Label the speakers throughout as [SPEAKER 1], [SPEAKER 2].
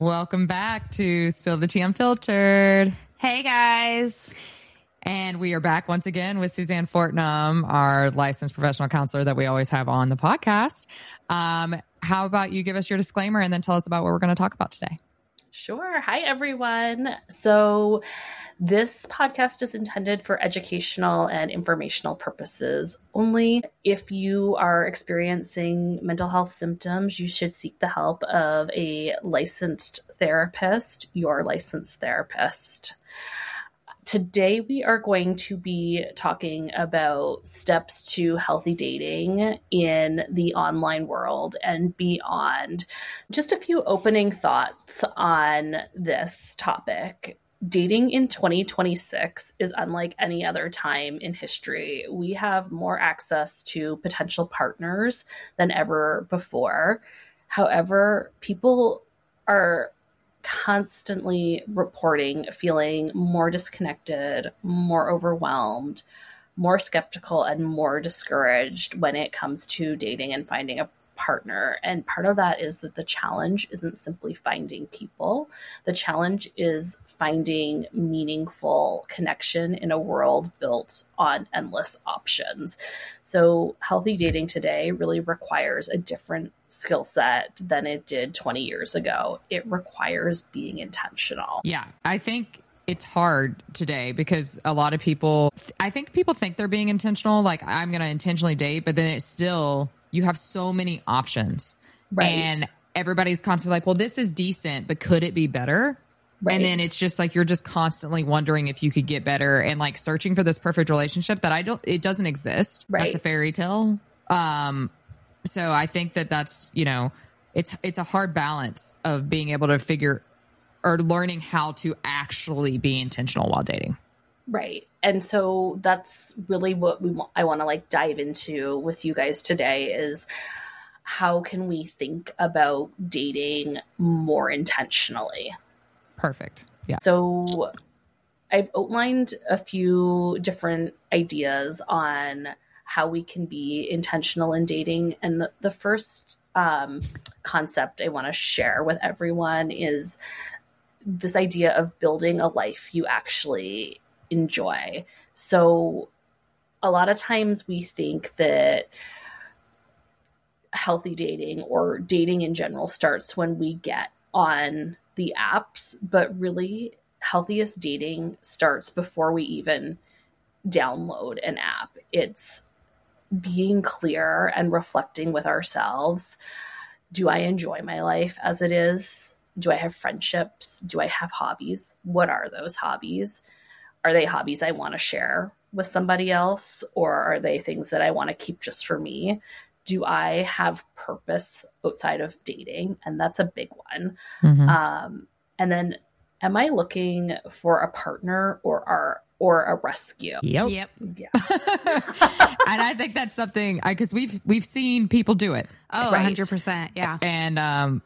[SPEAKER 1] Welcome back to Spill the Tea Unfiltered.
[SPEAKER 2] Hey, guys.
[SPEAKER 1] And we are back once again with Suzanne Fortnum, our licensed professional counselor that we always have on the podcast. How about you give us your disclaimer and then tell us about what we're going to talk about today?
[SPEAKER 3] Sure. Hi, everyone. So this podcast is intended for educational and informational purposes only. If you are experiencing mental health symptoms, you should seek the help of a licensed therapist, your licensed therapist. Today, we are going to be talking about steps to healthy dating in the online world and beyond. Just a few opening thoughts on this topic. Dating in 2026 is unlike any other time in history. We have more access to potential partners than ever before. However, people are constantly reporting feeling more disconnected, more overwhelmed, more skeptical, and more discouraged when it comes to dating and finding a partner. And part of that is that the challenge isn't simply finding people. The challenge is finding meaningful connection in a world built on endless options. So healthy dating today really requires a different skill set than it did 20 years ago. It requires being intentional.
[SPEAKER 1] Yeah, I think it's hard today because a lot of people, I think people think they're being intentional, like I'm going to intentionally date, but then it's still, you have so many options.
[SPEAKER 3] Right.
[SPEAKER 1] And everybody's constantly like, well, this is decent, but could it be better?
[SPEAKER 3] Right.
[SPEAKER 1] And then it's just like, you're just constantly wondering if you could get better and like searching for this perfect relationship that it doesn't exist.
[SPEAKER 3] Right.
[SPEAKER 1] That's a fairy tale. So I think that's, it's a hard balance of being able to figure or learning how to actually be intentional while dating.
[SPEAKER 3] Right. And so that's really what I want to like dive into with you guys today is how can we think about dating more intentionally?
[SPEAKER 1] Perfect. Yeah.
[SPEAKER 3] So I've outlined a few different ideas on how we can be intentional in dating. And the first concept I want to share with everyone is this idea of building a life you actually enjoy. So a lot of times we think that healthy dating or dating in general starts when we get on the apps, but really healthiest dating starts before we even download an app. It's being clear and reflecting with ourselves. Do I enjoy my life as it is? Do I have friendships? Do I have hobbies? What are those hobbies? Are they hobbies I want to share with somebody else? Or are they things that I want to keep just for me? Do I have purpose outside of dating? And that's a big one. Mm-hmm. And then am I looking for a partner or a rescue?
[SPEAKER 1] Yep.
[SPEAKER 3] Yeah.
[SPEAKER 1] And I think that's something because we've seen people do it.
[SPEAKER 2] Oh, right. 100%. Yeah.
[SPEAKER 1] And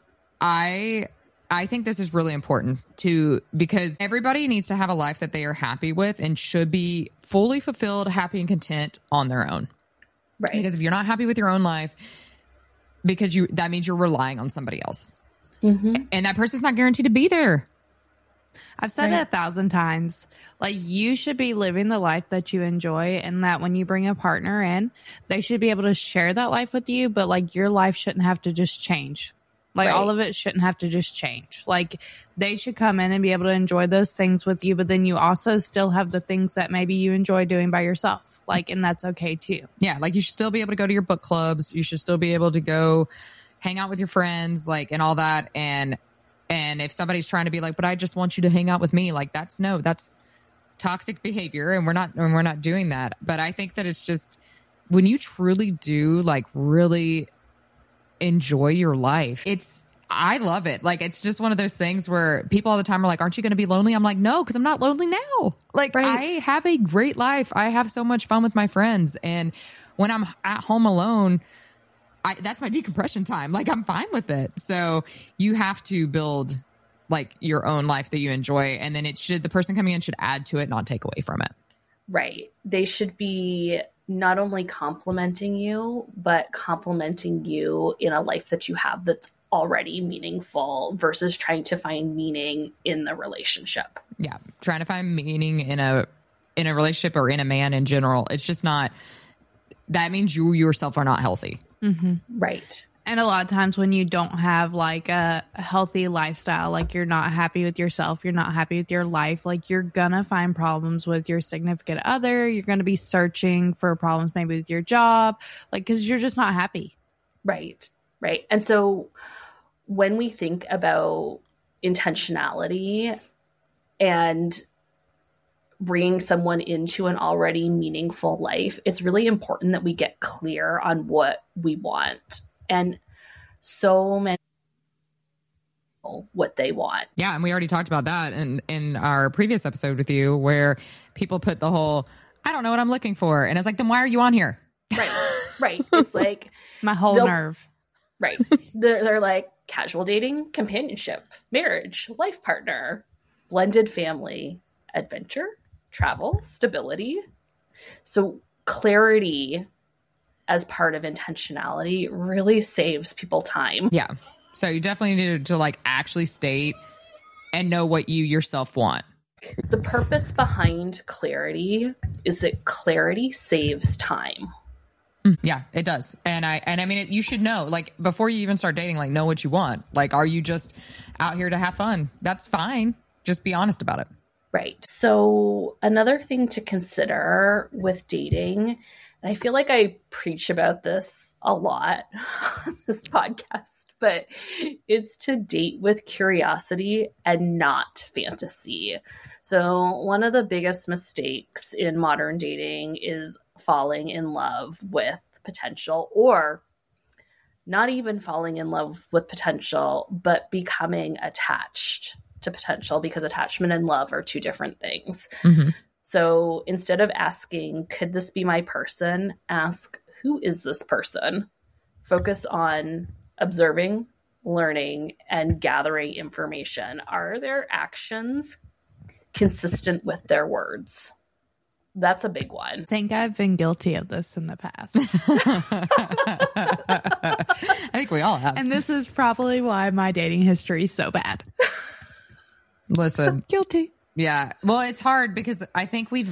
[SPEAKER 1] I think this is really important because everybody needs to have a life that they are happy with and should be fully fulfilled, happy and content on their own.
[SPEAKER 3] Right.
[SPEAKER 1] Because if you're not happy with your own life, that means you're relying on somebody else.
[SPEAKER 3] Mm-hmm.
[SPEAKER 1] And that person's not guaranteed to be there.
[SPEAKER 2] I've said it 1,000 times. Like, you should be living the life that you enjoy, and that when you bring a partner in, they should be able to share that life with you, but like your life shouldn't have to just change. Like, all of it shouldn't have to just change. Like, they should come in and be able to enjoy those things with you, but then you also still have the things that maybe you enjoy doing by yourself. Like, and that's okay too.
[SPEAKER 1] Yeah. Like, you should still be able to go to your book clubs. You should still be able to go hang out with your friends, like, and all that. And if somebody's trying to be like, but I just want you to hang out with me, like, that's toxic behavior. And we're not doing that. But I think that it's just when you truly do like really enjoy your life, I love it. Like, it's just one of those things where people all the time are like, aren't you going to be lonely? I'm like, no, because I'm not lonely now. Like, I have a great life. I have so much fun with my friends. And when I'm at home alone, that's my decompression time. Like, I'm fine with it. So you have to build like your own life that you enjoy. And then the person coming in should add to it, not take away from it.
[SPEAKER 3] Right. They should be not only complimenting you, but complimenting you in a life that you have that's already meaningful versus trying to find meaning in the relationship.
[SPEAKER 1] Yeah. Trying to find meaning in a relationship or in a man in general. It's just not, that means you yourself are not healthy.
[SPEAKER 3] Right.
[SPEAKER 2] And a lot of times when you don't have like a healthy lifestyle, like you're not happy with yourself, you're not happy with your life, like you're gonna find problems with your significant other. You're gonna be searching for problems maybe with your job, like because you're just not happy.
[SPEAKER 3] Right. Right. And so when we think about intentionality and bringing someone into an already meaningful life, it's really important that we get clear on what we want. And so many know what they want.
[SPEAKER 1] Yeah. And we already talked about that in our previous episode with you, where people put the whole, I don't know what I'm looking for. And it's like, then why are you on here?
[SPEAKER 3] Right. Right. It's like
[SPEAKER 2] My whole nerve.
[SPEAKER 3] Right. They're like casual dating, companionship, marriage, life partner, blended family, adventure, travel, stability. So clarity as part of intentionality really saves people time.
[SPEAKER 1] Yeah. So you definitely need to like actually state and know what you yourself want.
[SPEAKER 3] The purpose behind clarity is that clarity saves time.
[SPEAKER 1] Yeah, it does. And I mean, you should know, like, before you even start dating, like, know what you want. Like, are you just out here to have fun? That's fine. Just be honest about it.
[SPEAKER 3] Right. So another thing to consider with dating, and I feel like I preach about this a lot on this podcast, but it's to date with curiosity and not fantasy. So one of the biggest mistakes in modern dating is falling in love with potential, or not even falling in love with potential, but becoming attached to potential, because attachment and love are two different things.
[SPEAKER 1] Mm-hmm.
[SPEAKER 3] So instead of asking, could this be my person? Ask, who is this person? Focus on observing, learning, and gathering information. Are their actions consistent with their words? That's a big one.
[SPEAKER 2] I think I've been guilty of this in the past.
[SPEAKER 1] I think we all have.
[SPEAKER 2] And this is probably why my dating history is so bad.
[SPEAKER 1] Listen.
[SPEAKER 2] Guilty.
[SPEAKER 1] Yeah. Well, it's hard because I think we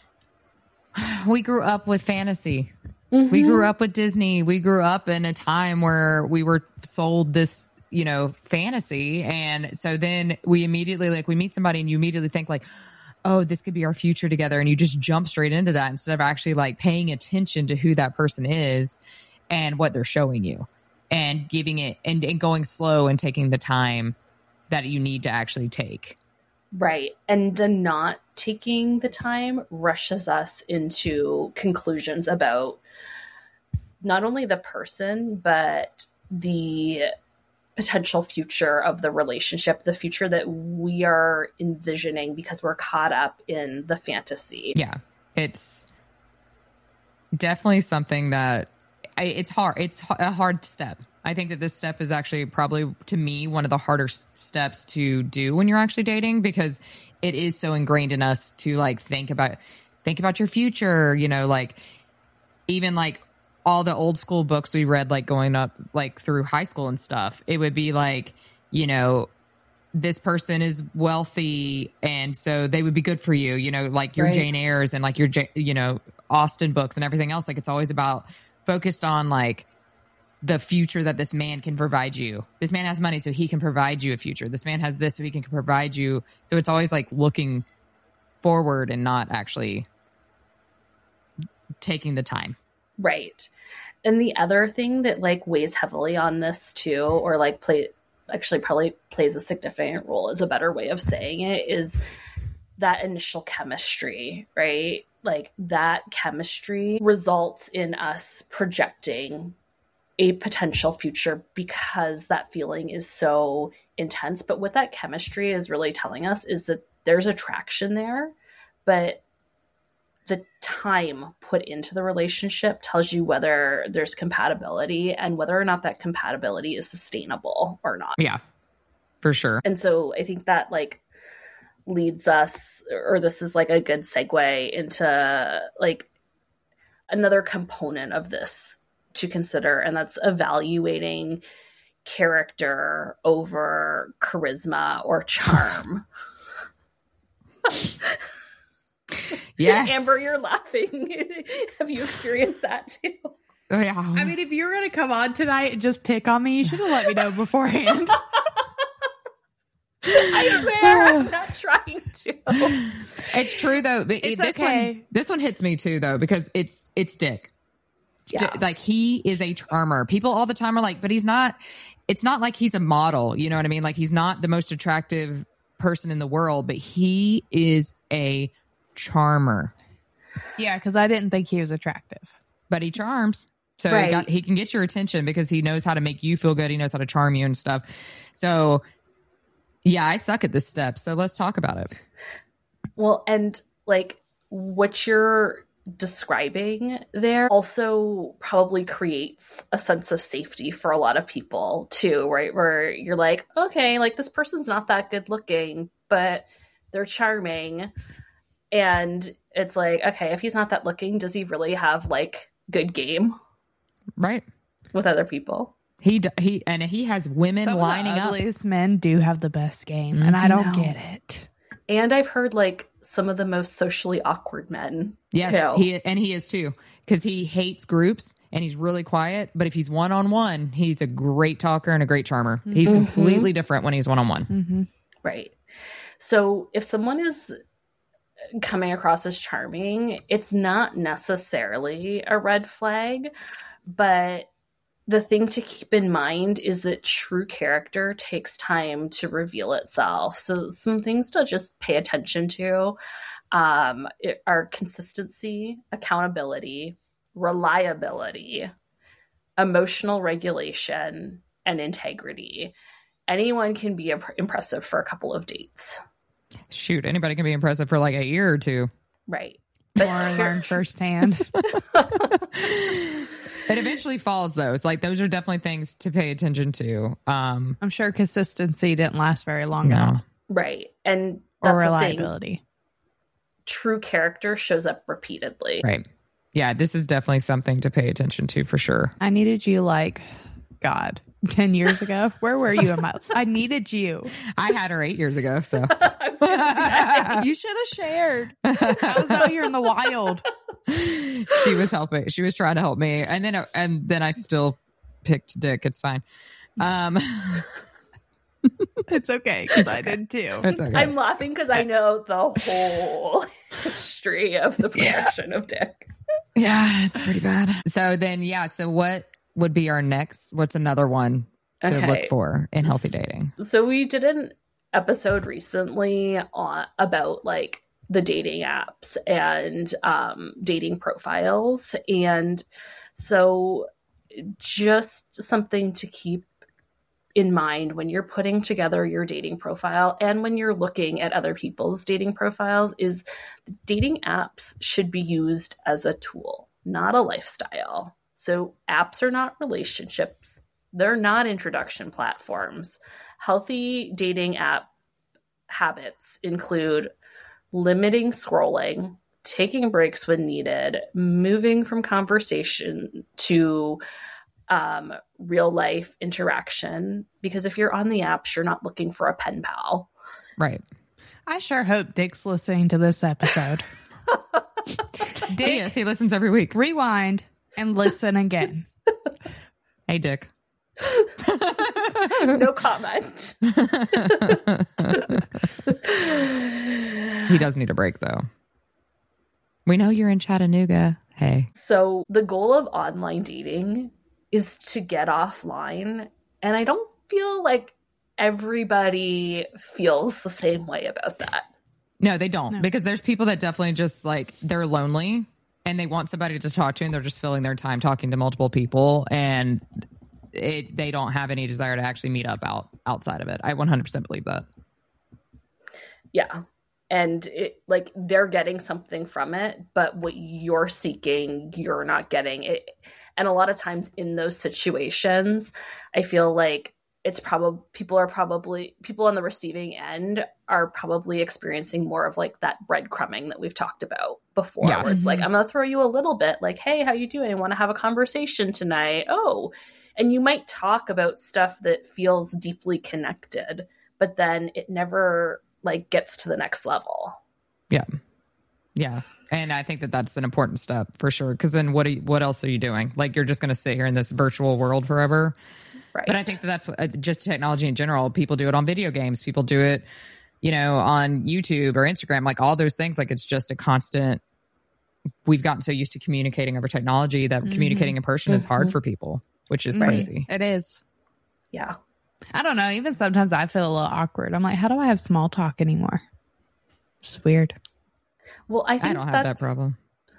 [SPEAKER 1] grew up with fantasy. Mm-hmm. We grew up with Disney. We grew up in a time where we were sold this, fantasy. And so then we immediately, like, we meet somebody and you immediately think like, oh, this could be our future together. And you just jump straight into that instead of actually like paying attention to who that person is and what they're showing you, and giving it and going slow and taking the time that you need to actually take.
[SPEAKER 3] Right. And the not taking the time rushes us into conclusions about not only the person, but the potential future of the relationship, the future that we are envisioning, because we're caught up in the fantasy.
[SPEAKER 1] Yeah. It's definitely something that it's hard. It's a hard step. I think that this step is actually probably, to me, one of the harder steps to do when you're actually dating, because it is so ingrained in us to like think about your future, like even like all the old school books we read, like going up like through high school and stuff. It would be like, this person is wealthy and so they would be good for you, like your right. Jane Eyres and like your, Austen books and everything else. Like it's always about focused on like the future that this man can provide you. This man has money, so he can provide you a future. This man has this, so he can provide you. So it's always like looking forward and not actually taking the time.
[SPEAKER 3] Right. And the other thing that like weighs heavily on this too, or like probably plays a significant role, is a better way of saying it, is that initial chemistry, right? Like that chemistry results in us projecting a potential future because that feeling is so intense. But what that chemistry is really telling us is that there's attraction there, but the time put into the relationship tells you whether there's compatibility and whether or not that compatibility is sustainable or not.
[SPEAKER 1] Yeah, for sure.
[SPEAKER 3] And so I think that like leads us, or this is like a good segue into like another component of this to consider, and that's evaluating character over charisma or charm.
[SPEAKER 1] Yes.
[SPEAKER 3] Amber, you're laughing. Have you experienced that too?
[SPEAKER 1] Oh, yeah.
[SPEAKER 2] I mean, if you were going to come on tonight and just pick on me, you should have let me know beforehand.
[SPEAKER 3] I swear, I'm not trying to.
[SPEAKER 1] It's true though.
[SPEAKER 2] It's okay.
[SPEAKER 1] This one hits me too though, because it's Dick.
[SPEAKER 3] Yeah.
[SPEAKER 1] Like, he is a charmer. People all the time are like, but he's not. It's not like he's a model. You know what I mean? Like, he's not the most attractive person in the world, but he is a charmer.
[SPEAKER 2] Yeah, because I didn't think he was attractive.
[SPEAKER 1] But he charms. So
[SPEAKER 3] Right.
[SPEAKER 1] he can get your attention because he knows how to make you feel good. He knows how to charm you and stuff. So yeah, I suck at this step. So let's talk about it.
[SPEAKER 3] Well, and like what you're describing there also probably creates a sense of safety for a lot of people too, right? Where you're like, okay, like this person's not that good looking, but they're charming. And it's like, okay, if he's not that looking, does he really have like good game
[SPEAKER 1] Right.
[SPEAKER 3] with other people?
[SPEAKER 1] He has women
[SPEAKER 2] Some
[SPEAKER 1] lining
[SPEAKER 2] of the
[SPEAKER 1] up.
[SPEAKER 2] ugliest men do have the best game, and I don't get it.
[SPEAKER 3] And I've heard like some of the most socially awkward men.
[SPEAKER 1] Yes,
[SPEAKER 3] too.
[SPEAKER 1] he is too, because he hates groups and he's really quiet. But if he's one-on-one, he's a great talker and a great charmer. He's completely different when he's one-on-one.
[SPEAKER 3] Right. So if someone is coming across as charming, it's not necessarily a red flag, but the thing to keep in mind is that true character takes time to reveal itself. So some things to just pay attention to are consistency, accountability, reliability, emotional regulation, and integrity. Anyone can be impressive for a couple of dates.
[SPEAKER 1] Shoot, anybody can be impressive for like a year or two.
[SPEAKER 3] Right.
[SPEAKER 2] Or learn firsthand.
[SPEAKER 1] It eventually falls, though. It's like those are definitely things to pay attention to.
[SPEAKER 2] I'm sure consistency didn't last very long
[SPEAKER 1] No.
[SPEAKER 2] at all.
[SPEAKER 3] Right. And that's
[SPEAKER 2] Or
[SPEAKER 3] the thing.
[SPEAKER 2] reliability.
[SPEAKER 3] True character shows up repeatedly.
[SPEAKER 1] Right. Yeah, this is definitely something to pay attention to for sure.
[SPEAKER 2] I needed you like, God, 10 years ago. Where were you in my life? I needed you.
[SPEAKER 1] I had her 8 years ago, so.
[SPEAKER 2] You should have shared. I was out here in the wild.
[SPEAKER 1] She was helping. She was trying to help me, and then I still picked Dick. It's fine.
[SPEAKER 2] It's okay, because I did too.
[SPEAKER 1] It's okay.
[SPEAKER 3] I'm laughing because I know the whole history of the production of Dick.
[SPEAKER 1] Yeah, it's pretty bad. So then, yeah. So what would be our next? What's another one to
[SPEAKER 3] Okay.
[SPEAKER 1] look for in healthy dating?
[SPEAKER 3] So we did an episode recently about like the dating apps and dating profiles. And so just something to keep in mind when you're putting together your dating profile and when you're looking at other people's dating profiles is the dating apps should be used as a tool, not a lifestyle. So apps are not relationships. They're not introduction platforms. Healthy dating app habits include limiting scrolling, taking breaks when needed, moving from conversation to real life interaction. Because if you're on the apps, you're not looking for a pen pal.
[SPEAKER 1] Right.
[SPEAKER 2] I sure hope Dick's listening to this episode. Dick,
[SPEAKER 1] Yes, he listens every week.
[SPEAKER 2] rewind and listen again.
[SPEAKER 1] Hey, Dick.
[SPEAKER 3] No comment.
[SPEAKER 1] He does need a break, though. We know you're in Chattanooga. Hey.
[SPEAKER 3] So the goal of online dating is to get offline. And I don't feel like everybody feels the same way about that.
[SPEAKER 1] No, they don't. Because there's people that definitely just like, they're lonely and they want somebody to talk to, and they're just filling their time talking to multiple people, and they don't have any desire to actually meet up outside of it. I 100% believe that.
[SPEAKER 3] Yeah. And like they're getting something from it, but what you're seeking, you're not getting it. And a lot of times in those situations, I feel like it's probably people on the receiving end are probably experiencing more of like that breadcrumbing that we've talked about before,
[SPEAKER 1] Yeah.
[SPEAKER 3] where it's like, I'm going to throw you a little bit like, hey, how you doing? I want to have a conversation tonight. Oh, And you might talk about stuff that feels deeply connected, but then it never like gets to the next level.
[SPEAKER 1] Yeah. Yeah. And I think that that's an important step for sure. Because then what else are you doing? Like, you're just going to sit here in this virtual world forever.
[SPEAKER 3] Right.
[SPEAKER 1] But I think that that's what, just technology in general. People do it on video games. People do it, on YouTube or Instagram, like all those things. Like, it's just a constant. We've gotten so used to communicating over technology that communicating in person is hard for people, which is crazy.
[SPEAKER 2] It is.
[SPEAKER 3] Yeah.
[SPEAKER 2] I don't know. Even sometimes I feel a little awkward. I'm like, how do I have small talk anymore? It's weird.
[SPEAKER 3] Well, I think
[SPEAKER 1] I don't have that problem.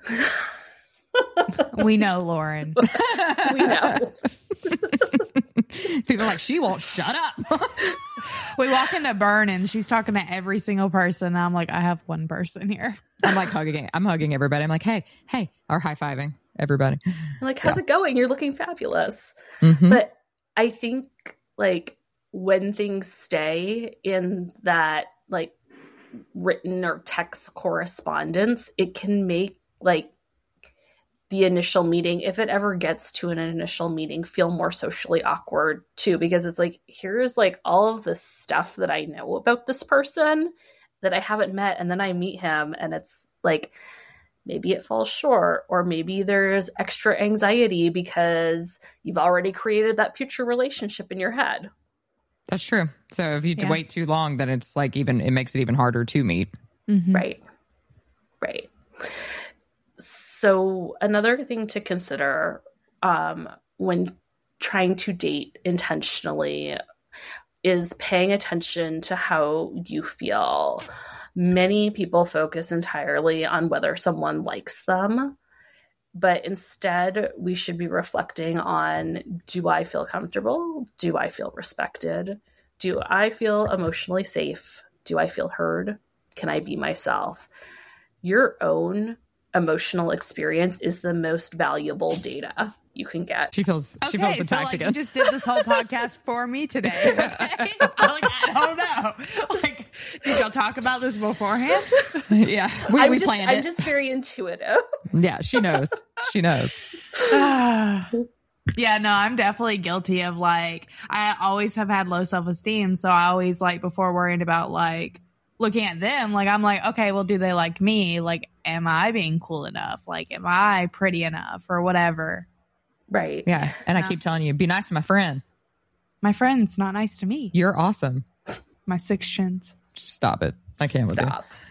[SPEAKER 2] We know, Lauren.
[SPEAKER 3] We know.
[SPEAKER 1] People are like, she won't shut up.
[SPEAKER 2] We walk into Burn and she's talking to every single person. And I'm like, I have one person here.
[SPEAKER 1] I'm like I'm hugging everybody. I'm like, hey, or high-fiving everybody.
[SPEAKER 3] I'm like, how's it going? You're looking fabulous.
[SPEAKER 1] Mm-hmm.
[SPEAKER 3] But I think like when things stay in that like written or text correspondence, it can make like the initial meeting, if it ever gets to an initial meeting, feel more socially awkward too, because it's like, here's like all of this stuff that I know about this person that I haven't met, and then I meet him and it's like, maybe it falls short, or maybe there's extra anxiety because you've already created that future relationship in your head.
[SPEAKER 1] That's true. So if you wait too long, then it's like it makes it even harder to meet.
[SPEAKER 2] Mm-hmm.
[SPEAKER 3] Right. So another thing to consider when trying to date intentionally is paying attention to how you feel. Many people focus entirely on whether someone likes them, but instead we should be reflecting on, do I feel comfortable? Do I feel respected? Do I feel emotionally safe? Do I feel heard? Can I be myself? Your own emotional experience is the most valuable data you can get.
[SPEAKER 1] She feels attacked
[SPEAKER 2] so like
[SPEAKER 1] again.
[SPEAKER 2] You just did this whole podcast for me today. Okay? I'm like, I don't know. Like, did y'all talk about this beforehand?
[SPEAKER 1] Yeah, we planned it.
[SPEAKER 3] I'm just very intuitive.
[SPEAKER 1] Yeah, she knows. She knows.
[SPEAKER 2] Yeah, no, I'm definitely guilty of like, I always have had low self-esteem. So I always like, before worrying about like looking at them, like, I'm like, okay, well, do they like me? Like, am I being cool enough? Like, am I pretty enough or whatever?
[SPEAKER 3] Right.
[SPEAKER 1] Yeah. And I keep telling you, be nice to my friend.
[SPEAKER 2] My friend's not nice to me.
[SPEAKER 1] You're awesome.
[SPEAKER 2] My 6 shins.
[SPEAKER 1] Stop it. I can't with you.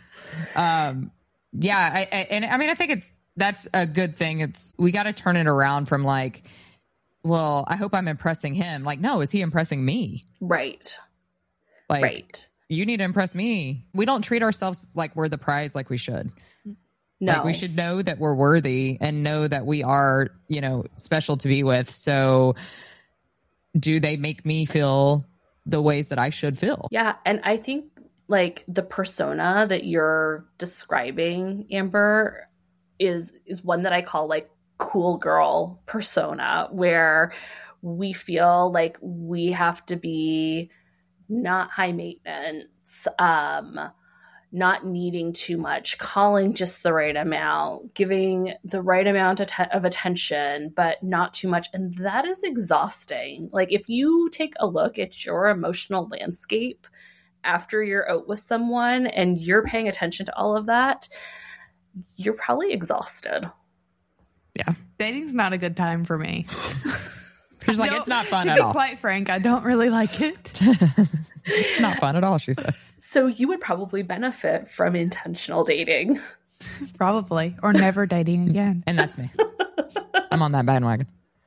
[SPEAKER 1] Yeah. I think that's a good thing. We got to turn it around from like, well, I hope I'm impressing him. Like, no, is he impressing me?
[SPEAKER 3] Right.
[SPEAKER 1] Like,
[SPEAKER 3] right.
[SPEAKER 1] You need to impress me. We don't treat ourselves like we're the prize like we should.
[SPEAKER 3] No.
[SPEAKER 1] Like, we should know that we're worthy and know that we are, special to be with. So do they make me feel the ways that I should feel?
[SPEAKER 3] Yeah. And I think like the persona that you're describing, Amber, is one that I call like cool girl persona, where we feel like we have to be not high maintenance, not needing too much, calling just the right amount, giving the right amount of attention, but not too much. And that is exhausting. Like, if you take a look at your emotional landscape after you're out with someone and you're paying attention to all of that, you're probably exhausted.
[SPEAKER 1] Yeah.
[SPEAKER 2] Dating's not a good time for me.
[SPEAKER 1] She's like, it's not fun
[SPEAKER 2] at all. To be quite frank, I don't really like it.
[SPEAKER 1] It's not fun at all, she says.
[SPEAKER 3] So you would probably benefit from intentional dating.
[SPEAKER 2] Probably. Or never dating again.
[SPEAKER 1] And that's me. I'm on that bandwagon.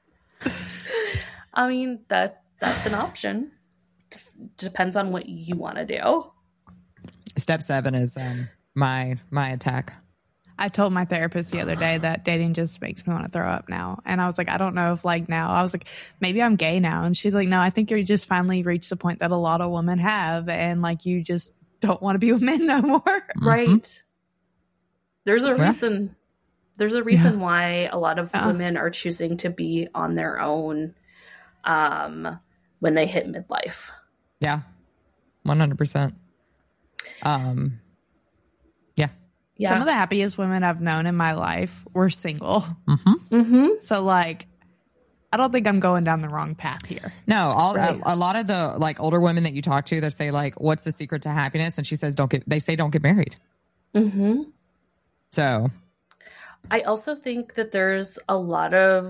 [SPEAKER 3] I mean, that's an option. Just depends on what you want to do.
[SPEAKER 2] Step
[SPEAKER 1] 7 is my attack.
[SPEAKER 2] I told my therapist the other day that dating just makes me want to throw up now. And I was like, I don't know if like now, I was like, maybe I'm gay now. And she's like, no, I think you're just finally reached the point that a lot of women have. And like, you just don't want to be with men no more.
[SPEAKER 3] Mm-hmm. Right. There's a reason. There's a reason why a lot of women are choosing to be on their own when they hit midlife.
[SPEAKER 1] Yeah. 100%.
[SPEAKER 2] Yeah. Some of the happiest women I've known in my life were single.
[SPEAKER 1] Mm-hmm.
[SPEAKER 2] So like, I don't think I'm going down the wrong path here.
[SPEAKER 1] No, a lot of the like older women that you talk to that say like, what's the secret to happiness? And she says, don't get married.
[SPEAKER 3] Mm-hmm.
[SPEAKER 1] So
[SPEAKER 3] I also think that there's a lot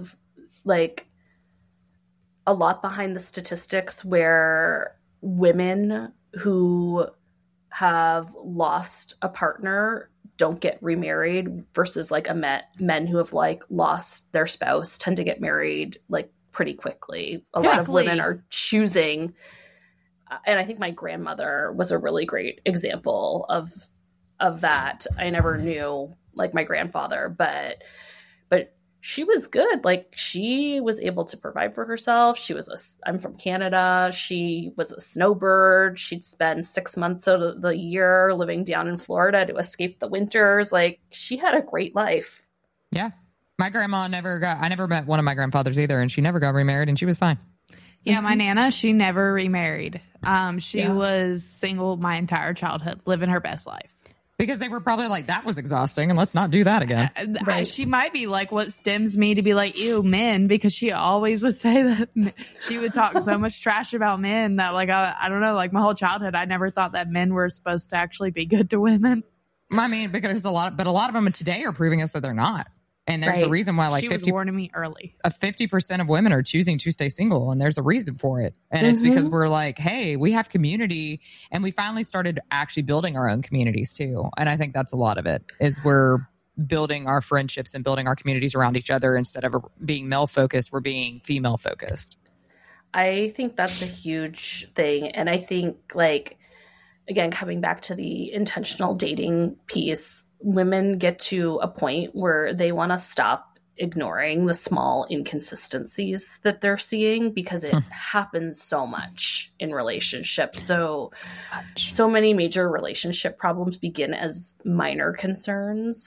[SPEAKER 3] behind the statistics where women who have lost a partner don't get remarried versus like men who have like lost their spouse tend to get married like pretty quickly. A lot of women are choosing, and I think my grandmother was a really great example of that. I never knew like my grandfather, but she was good. Like she was able to provide for herself. I'm from Canada. She was a snowbird. She'd spend 6 months out of the year living down in Florida to escape the winters. Like she had a great life.
[SPEAKER 1] Yeah. My grandma I never met one of my grandfathers either. And she never got remarried and she was fine.
[SPEAKER 2] Yeah. My Nana, she never remarried. She was single my entire childhood, living her best life.
[SPEAKER 1] Because they were probably like, that was exhausting and let's not do that again.
[SPEAKER 2] Right. She might be like what stems me to be like, ew, men, because she always would say that she would talk so much trash about men that like, I don't know, like my whole childhood, I never thought that men were supposed to actually be good to women.
[SPEAKER 1] I mean, because a lot of them today are proving us that they're not. And there's a reason why like
[SPEAKER 2] she was warning me early.
[SPEAKER 1] 50% of women are choosing to stay single, and there's a reason for it. And it's because we're like, hey, we have community, and we finally started actually building our own communities too. And I think that's a lot of it is we're building our friendships and building our communities around each other. Instead of being male focused, we're being female focused.
[SPEAKER 3] I think that's a huge thing. And I think like, again, coming back to the intentional dating piece, women get to a point where they want to stop ignoring the small inconsistencies that they're seeing because it happens so much in relationships. So many major relationship problems begin as minor concerns.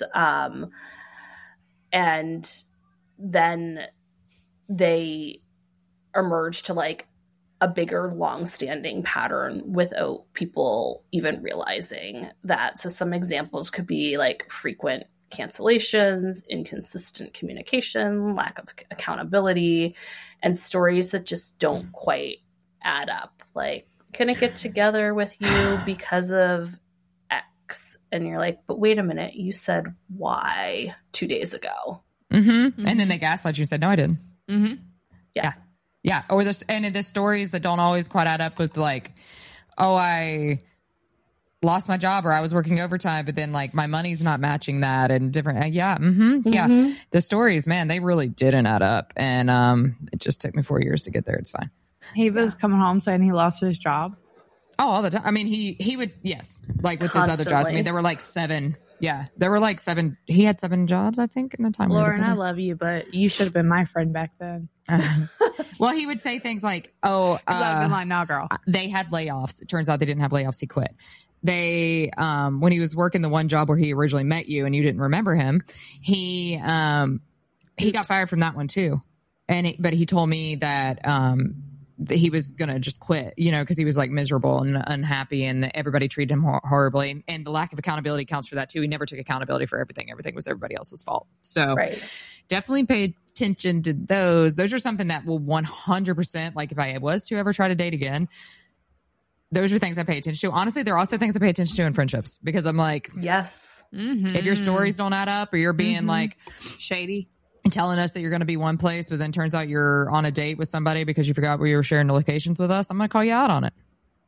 [SPEAKER 3] And then they emerge to like a bigger long-standing pattern without people even realizing that. So some examples could be like frequent cancellations, inconsistent communication, lack of accountability, and stories that just don't quite add up. Like, can I get together with you because of X? And you're like, but wait a minute, you said Y 2 days ago.
[SPEAKER 1] And then they gaslight you and said, no, I didn't.
[SPEAKER 3] Yeah.
[SPEAKER 1] Yeah. Or the stories that don't always quite add up with like, oh, I lost my job or I was working overtime, but then like my money's not matching that and different. Yeah. The stories, man, they really didn't add up. And it just took me 4 years to get there. It's fine.
[SPEAKER 2] He was coming home saying he lost his job.
[SPEAKER 1] Oh, all the time. I mean, he would, yes. Like with his other jobs. I mean, there were like 7. Yeah. There were like 7. He had 7 jobs, I think, in the time.
[SPEAKER 2] Lauren, I love you, but you should have been my friend back then.
[SPEAKER 1] Well, he would say things like, oh,
[SPEAKER 2] I've been like, nah, girl.
[SPEAKER 1] They had layoffs. It turns out they didn't have layoffs. He quit. They, when he was working the one job where he originally met you and you didn't remember him, he got fired from that one too. But he told me that he was going to just quit, because he was like miserable and unhappy and everybody treated him horribly. And the lack of accountability counts for that too. He never took accountability for everything. Everything was everybody else's fault. So definitely pay attention to those. Those are something that will 100%, like if I was to ever try to date again, those are things I pay attention to. Honestly, there are also things I pay attention to in friendships because I'm like,
[SPEAKER 3] yes,
[SPEAKER 1] if your stories don't add up or you're being like
[SPEAKER 2] shady,
[SPEAKER 1] telling us that you're going to be one place, but then turns out you're on a date with somebody because you forgot where you were sharing the locations with us, I'm going to call you out on it.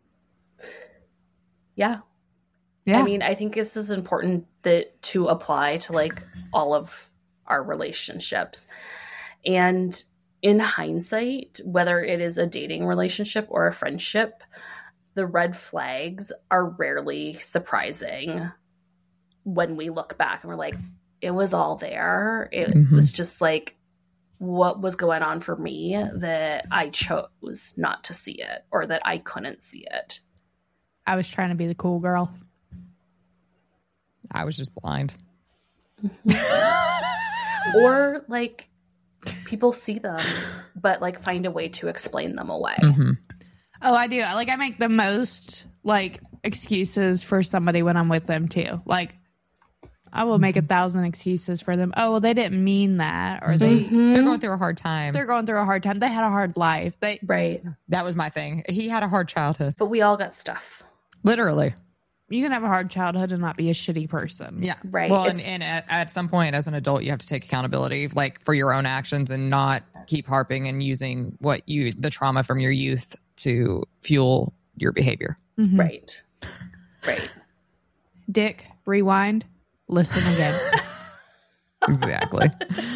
[SPEAKER 3] Yeah. I mean, I think this is important to apply to like all of our relationships. And in hindsight, whether it is a dating relationship or a friendship, the red flags are rarely surprising when we look back and we're like, it was all there. It was just like what was going on for me that I chose not to see it or that I couldn't see it.
[SPEAKER 2] I was trying to be the cool girl.
[SPEAKER 1] I was just blind.
[SPEAKER 3] Or like people see them, but like find a way to explain them away.
[SPEAKER 2] Oh, I do. Like I make the most like excuses for somebody when I'm with them too. Like I will make 1,000 excuses for them. Oh, well, they didn't mean that, or they're
[SPEAKER 1] going through a hard time.
[SPEAKER 2] They're going through a hard time. They had a hard life.
[SPEAKER 3] Right.
[SPEAKER 1] That was my thing. He had a hard childhood.
[SPEAKER 3] But we all got stuff.
[SPEAKER 1] Literally.
[SPEAKER 2] You can have a hard childhood and not be a shitty person.
[SPEAKER 1] Yeah.
[SPEAKER 3] Right.
[SPEAKER 1] Well, and at some point as an adult, you have to take accountability, like for your own actions, and not keep harping and using the trauma from your youth to fuel your behavior.
[SPEAKER 2] Mm-hmm.
[SPEAKER 3] Right. Right.
[SPEAKER 2] Dick, rewind, listen again.
[SPEAKER 1] Exactly.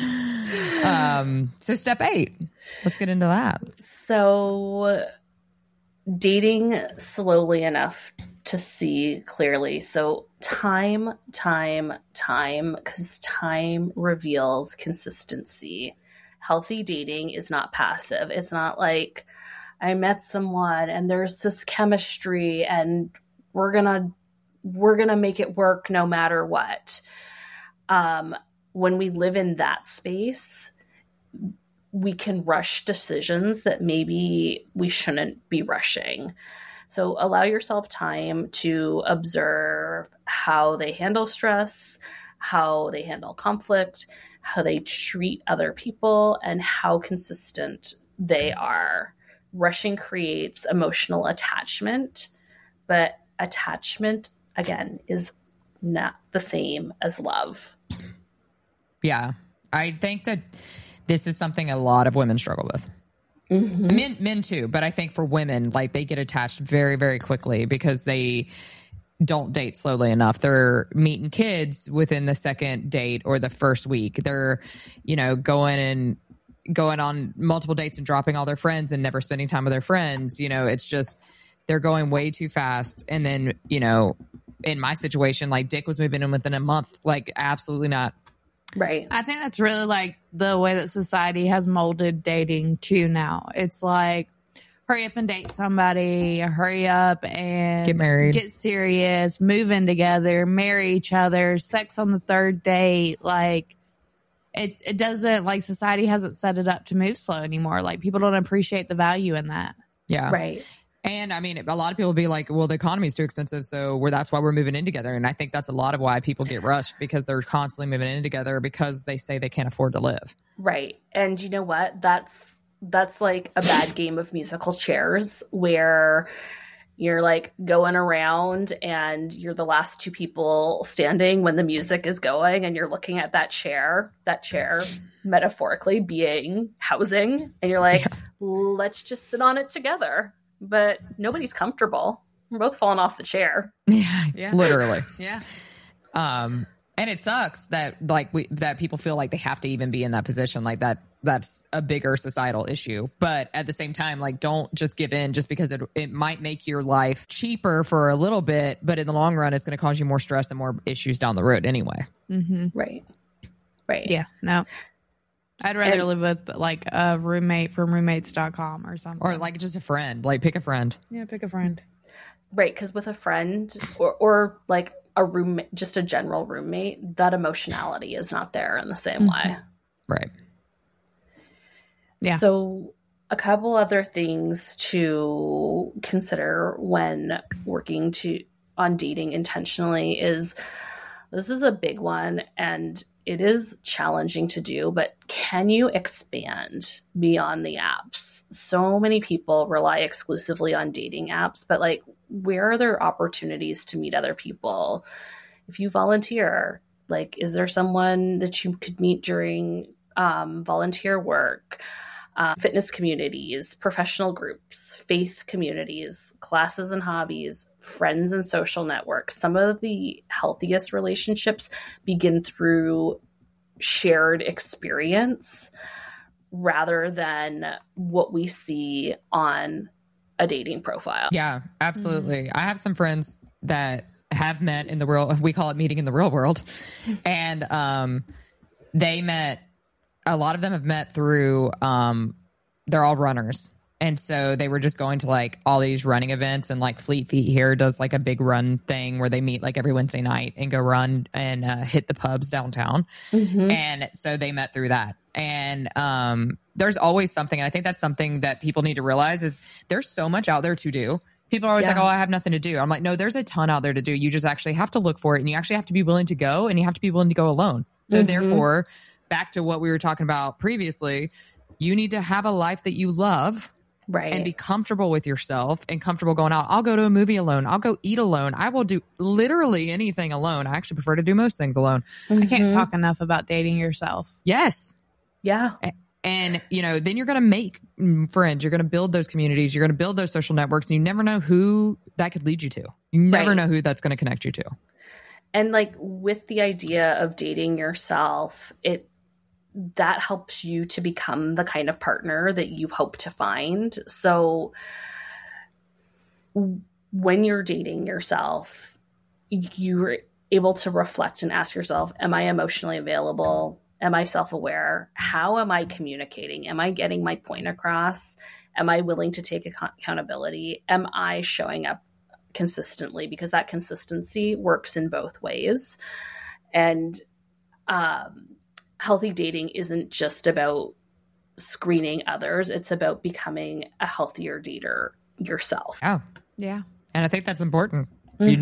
[SPEAKER 1] So step 8, let's get into that.
[SPEAKER 3] So dating slowly enough to see clearly. So time, because time reveals consistency. Healthy dating is not passive. It's not like I met someone and there's this chemistry and we're gonna make it work no matter what. When we live in that space, we can rush decisions that maybe we shouldn't be rushing. So allow yourself time to observe how they handle stress, how they handle conflict, how they treat other people, and how consistent they are. Rushing creates emotional attachment, but attachment, again, is not the same as love.
[SPEAKER 1] Yeah. I think that this is something a lot of women struggle with. Mm-hmm. Men too, but I think for women, like they get attached very, very quickly because they don't date slowly enough. They're meeting kids within the second date or the first week. They're, going on multiple dates and dropping all their friends and never spending time with their friends. It's just, they're going way too fast. And then, in my situation, like Dick was moving in within a month, like absolutely not.
[SPEAKER 3] Right.
[SPEAKER 2] I think that's really like the way that society has molded dating too now. It's like, hurry up and date somebody, hurry up and
[SPEAKER 1] get married,
[SPEAKER 2] get serious, move in together, marry each other, sex on the third date. Like it doesn't, like society hasn't set it up to move slow anymore. Like people don't appreciate the value in that.
[SPEAKER 1] Yeah.
[SPEAKER 3] Right.
[SPEAKER 1] And I mean, a lot of people be like, well, the economy is too expensive, so that's why we're moving in together. And I think that's a lot of why people get rushed, because they're constantly moving in together because they say they can't afford to live.
[SPEAKER 3] Right. And you know what? That's like a bad game of musical chairs where you're like going around and you're the last two people standing when the music is going, and you're looking at that chair metaphorically being housing, and you're like, let's just sit on it together. But nobody's comfortable. We're both falling off the chair.
[SPEAKER 1] Yeah. Literally.
[SPEAKER 2] Yeah.
[SPEAKER 1] And it sucks that that people feel like they have to even be in that position. Like that's a bigger societal issue. But at the same time, like don't just give in just because it might make your life cheaper for a little bit, but in the long run, it's going to cause you more stress and more issues down the road anyway.
[SPEAKER 2] Mm-hmm.
[SPEAKER 3] Right.
[SPEAKER 2] Yeah. No. I'd rather live with like a roommate from roommates.com or something.
[SPEAKER 1] Or like just a friend. Like pick a friend.
[SPEAKER 2] Yeah, pick a friend.
[SPEAKER 3] Right, because with a friend or like a roommate, just a general roommate, that emotionality is not there in the same way.
[SPEAKER 1] Right.
[SPEAKER 2] Yeah.
[SPEAKER 3] So a couple other things to consider when working on dating intentionally is, this is a big one and it is challenging to do, but can you expand beyond the apps? So many people rely exclusively on dating apps, but like, where are there opportunities to meet other people? If you volunteer, like, is there someone that you could meet during volunteer work? Fitness communities, professional groups, faith communities, classes and hobbies, friends and social networks. Some of the healthiest relationships begin through shared experience rather than what we see on a dating profile.
[SPEAKER 1] Yeah, absolutely. I have some friends that have met in the real, we call it meeting in the real world. And they met, a lot of them have met through, they're all runners. And so they were just going to like all these running events, and like Fleet Feet here does like a big run thing where they meet like every Wednesday night and go run and hit the pubs downtown. Mm-hmm. And so they met through that. And there's always something. And I think that's something that people need to realize is there's so much out there to do. People are always like, oh, I have nothing to do. I'm like, no, there's a ton out there to do. You just actually have to look for it, and you actually have to be willing to go, and you have to be willing to go alone. So therefore, back to what we were talking about previously, you need to have a life that you love.
[SPEAKER 3] Right.
[SPEAKER 1] And be comfortable with yourself and comfortable going out. I'll go to a movie alone. I'll go eat alone. I will do literally anything alone. I actually prefer to do most things alone.
[SPEAKER 2] I can't talk enough about dating yourself.
[SPEAKER 1] Yes.
[SPEAKER 3] Yeah.
[SPEAKER 1] And, then you're going to make friends. You're going to build those communities. You're going to build those social networks. And you never know who that could lead you to. You never know who that's going to connect you to.
[SPEAKER 3] And like with the idea of dating yourself, that helps you to become the kind of partner that you hope to find. So when you're dating yourself, you're able to reflect and ask yourself, am I emotionally available? Am I self-aware? How am I communicating? Am I getting my point across? Am I willing to take accountability? Am I showing up consistently? Because that consistency works in both ways. And, healthy dating isn't just about screening others. It's about becoming a healthier dater yourself.
[SPEAKER 1] Oh,
[SPEAKER 2] yeah.
[SPEAKER 1] And I think that's important. You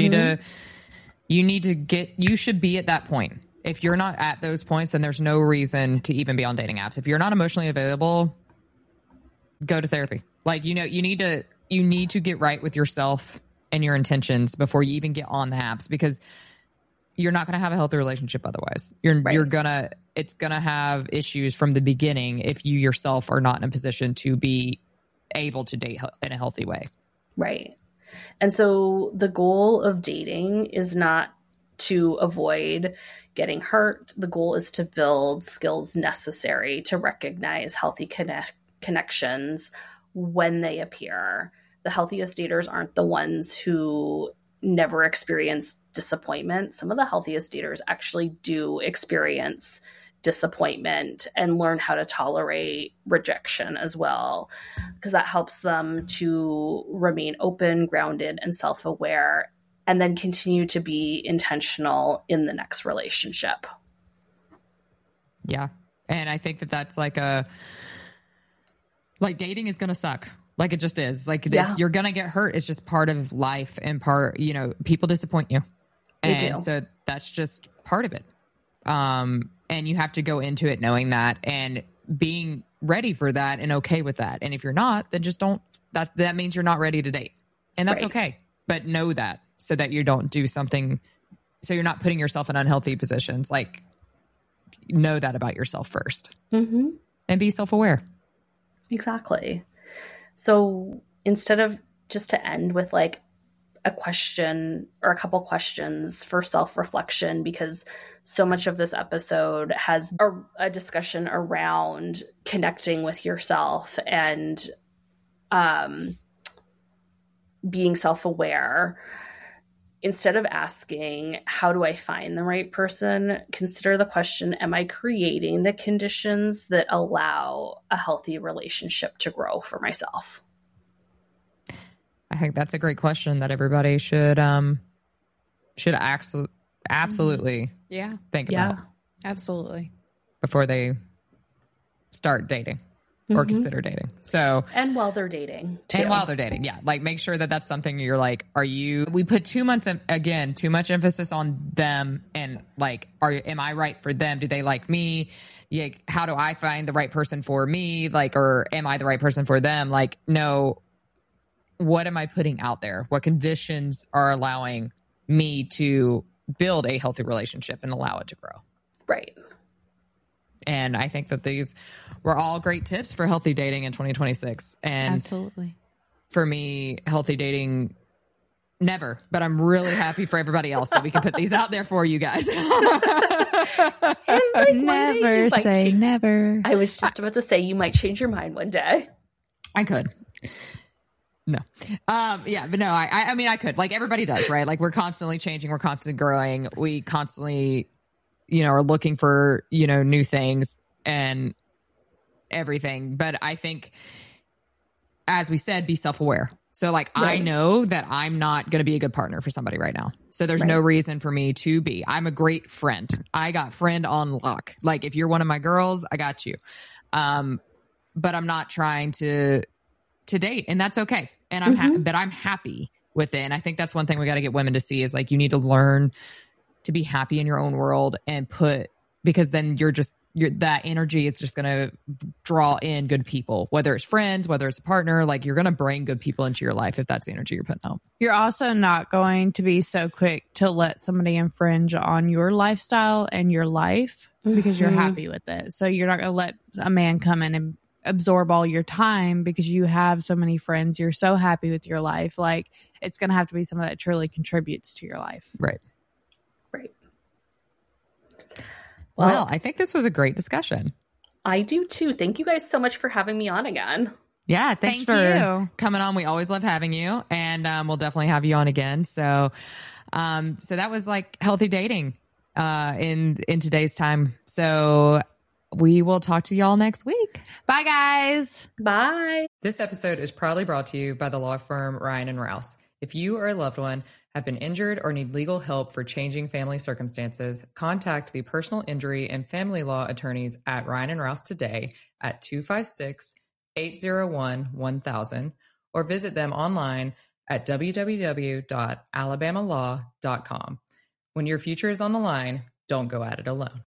[SPEAKER 1] should be at that point. If you're not at those points, then there's no reason to even be on dating apps. If you're not emotionally available, go to therapy. Like, you need to get right with yourself and your intentions before you even get on the apps, because you're not going to have a healthy relationship otherwise. It's going to have issues from the beginning if you yourself are not in a position to be able to date in a healthy way.
[SPEAKER 3] Right. And so the goal of dating is not to avoid getting hurt. The goal is to build skills necessary to recognize healthy connections when they appear. The healthiest daters aren't the ones who never experience disappointment. Some of the healthiest daters actually do experience disappointment and learn how to tolerate rejection as well, because that helps them to remain open, grounded, and self-aware, and then continue to be intentional in the next relationship.
[SPEAKER 1] Yeah. And I think that's like dating is going to suck. Like, it just is. Like, you're going to get hurt. It's just part of life, and people disappoint you.
[SPEAKER 3] They do.
[SPEAKER 1] So that's just part of it. And you have to go into it knowing that and being ready for that and okay with that. And if you're not, then just don't, that means you're not ready to date. And that's okay. But know that, so that you don't do something, so you're not putting yourself in unhealthy positions. Like, know that about yourself first.
[SPEAKER 3] Mm-hmm.
[SPEAKER 1] And be self-aware.
[SPEAKER 3] Exactly. So instead of, just to end with like a question or a couple questions for self-reflection, because so much of this episode has a discussion around connecting with yourself and being self-aware. Instead of asking, how do I find the right person? Consider the question, am I creating the conditions that allow a healthy relationship to grow for myself?
[SPEAKER 1] I think that's a great question that everybody should absolutely think about.
[SPEAKER 2] Absolutely.
[SPEAKER 1] Before they start dating or consider dating. So,
[SPEAKER 3] and while they're dating too.
[SPEAKER 1] And while they're dating. Yeah. Like, make sure that that's something you're like, we put too much emphasis on them, and like, am I right for them? Do they like me? Yeah. How do I find the right person for me? Like, or am I the right person for them? Like, no, what am I putting out there? What conditions are allowing me to build a healthy relationship and allow it to grow?
[SPEAKER 3] Right.
[SPEAKER 1] And I think that these were all great tips for healthy dating in 2026. And
[SPEAKER 2] absolutely,
[SPEAKER 1] for me, healthy dating, never. But I'm really happy for everybody else that we can put these out there for you guys.
[SPEAKER 2] Never say never.
[SPEAKER 3] I was just about to say, you might change your mind one day.
[SPEAKER 1] I could. No. Yeah, but no, I mean, I could. Like, everybody does, right? Like, we're constantly changing. We're constantly growing. We constantly, are looking for, new things and everything. But I think, as we said, be self-aware. So, like, right. I know that I'm not going to be a good partner for somebody right now. So there's no reason for me to be. I'm a great friend. I got friend on lock. Like, if you're one of my girls, I got you. But I'm not trying to to date, and that's okay. And but I'm happy with it. And I think that's one thing we got to get women to see is like, you need to learn to be happy in your own world and because then that energy is just going to draw in good people, whether it's friends, whether it's a partner, like you're going to bring good people into your life if that's the energy you're putting out.
[SPEAKER 2] You're also not going to be so quick to let somebody infringe on your lifestyle and your life because you're happy with it. So you're not going to let a man come in and absorb all your time because you have so many friends. You're so happy with your life. Like, it's going to have to be someone that truly contributes to your life.
[SPEAKER 1] Right.
[SPEAKER 3] Right.
[SPEAKER 1] Well, I think this was a great discussion.
[SPEAKER 3] I do too. Thank you guys so much for having me on again.
[SPEAKER 1] Yeah, thanks for coming on. We always love having you, and we'll definitely have you on again. So that was like healthy dating in today's time. So we will talk to y'all next week.
[SPEAKER 2] Bye, guys.
[SPEAKER 3] Bye.
[SPEAKER 1] This episode is proudly brought to you by the law firm Ryan and Rouse. If you or a loved one have been injured or need legal help for changing family circumstances, contact the personal injury and family law attorneys at Ryan and Rouse today at 256-801-1000 or visit them online at www.alabamalaw.com. When your future is on the line, don't go at it alone.